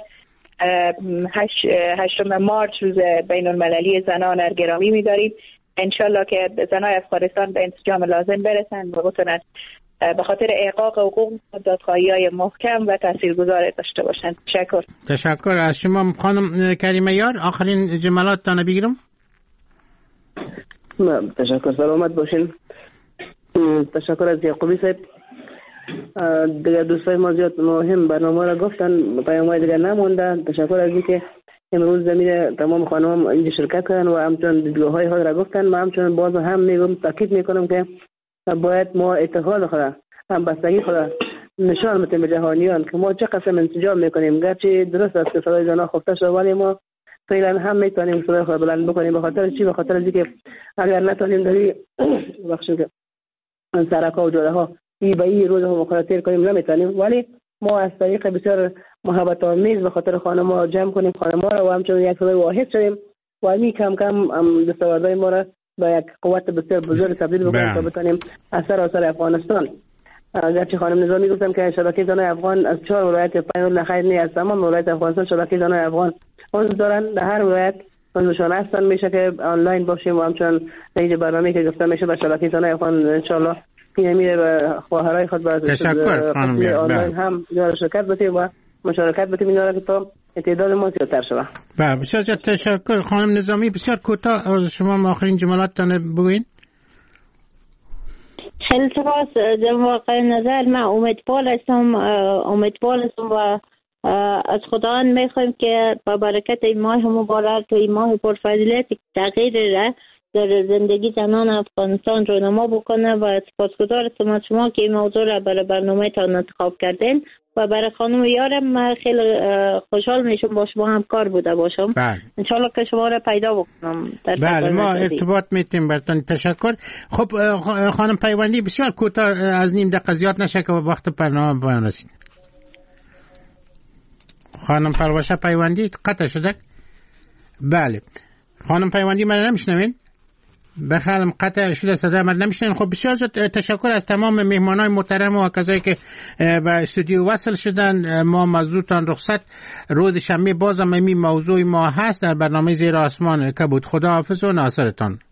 هشتم مارچ روز بین المللی زنان را گرامی می‌داریم. انشالله که زنای افغانستان به انسجام لازم برسن و بتونن به خاطر احقاق حقوق دادخواهی‌های محکم و تاثیرگذار داشته باشن. تشکر. تشکر از شما خانم کریمه یار. آخرین جملات تان بگیرم. تشکر. سلامت باشین. تشکر از یعقوبی صاحب. دیگه دوستای ما زیاد مهم برنامه را گفتن، پیام‌های دیگه نمونده. تشکر از اینکه امروز زمین تمام خانم اینجا شرکت کردن و همچنان دیدگاه‌های خود را گفتن. من همچنان باز هم میگم تاکید میکنم که باید ما اتحاد خود هم بستگی خود نشان بدیم به جهانیان که ما چه قسم انسجام میکنیم. گرچه درست است که صدای زنان خفته شده ولی ما فعلا هم میتونیم صدای خود بلند بکنیم. به خاطر چی؟ به خاطر اینکه اگر نتونیم داری بخشید که سرکا و جاده ها ای به ای روز مقررات کنیم نمیتونیم، ولی ما از طریق بسیار محبت آمیز به خاطر خانم‌ها جمع کنیم خانم‌ها را و همچنین یک صدای واحد شویم و می کم کم دستاوردهای ما را با یک قوت بسیار بزرگ تبدیل بکنیم تا بتونیم از سراسر افغانستان. گرچه خانم نظامی گفتم که شبکه زنان افغان از چهار ولایت پایین خیر نه از تمام ولایت افغانستان شبکه زنان افغان عضو دارن. در هر ولایت عضوشان هستن. میشه که آنلاین باشیم و همچنین اینجا برنامه‌ای که گفتم میشه به شبکه زنان افغان ان شاء الله میره به خواهرای خود باز تشکر خانم آنلاین هم جای شرکت بتیم و مشارکت بتیم اینا که تا تعداد ما زیادتر شود. بله بسیار تشکر خانم نظامی. بسیار کوتاه از شما آخرین جملاتتان بگوین. خیلی سپاس. در واقع نظر من امیدوار هستم امیدوار هستم و از خداوند میخوایم که با برکت این ماه مبارک و این ماه پرفضیلت تغییر را در زندگی زنان افغانستان رونما بکنه و سپاسگزار هستم از شما که این موضوع را برای برنامه تان انتخاب کردین و برای خانم یارم من خیلی خوشحال میشم با شما همکار بوده باشم. بله. انشالله که شما را پیدا بکنم. بله ما ارتباط میتیم براتون. تشکر. خب خانم پیوندی بسیار کوتاه از نیم دقیقه زیاد نشه که وقت برنامه پایان رسید. خانم پروشه پیوندی قطع شده. بله خانم پیوندی من نمیشنوین؟ بخیرم قطع شده صدا من نمیشنوین. خب بسیار زیاد تشکر از تمام مهمانای محترم و کسایی که به استودیو وصل شدن. ما موضوعتان رخصت روز شنبه بازم می موضوع ما هست در برنامه زیر آسمان کبود. خدا حافظ و ناصرتان.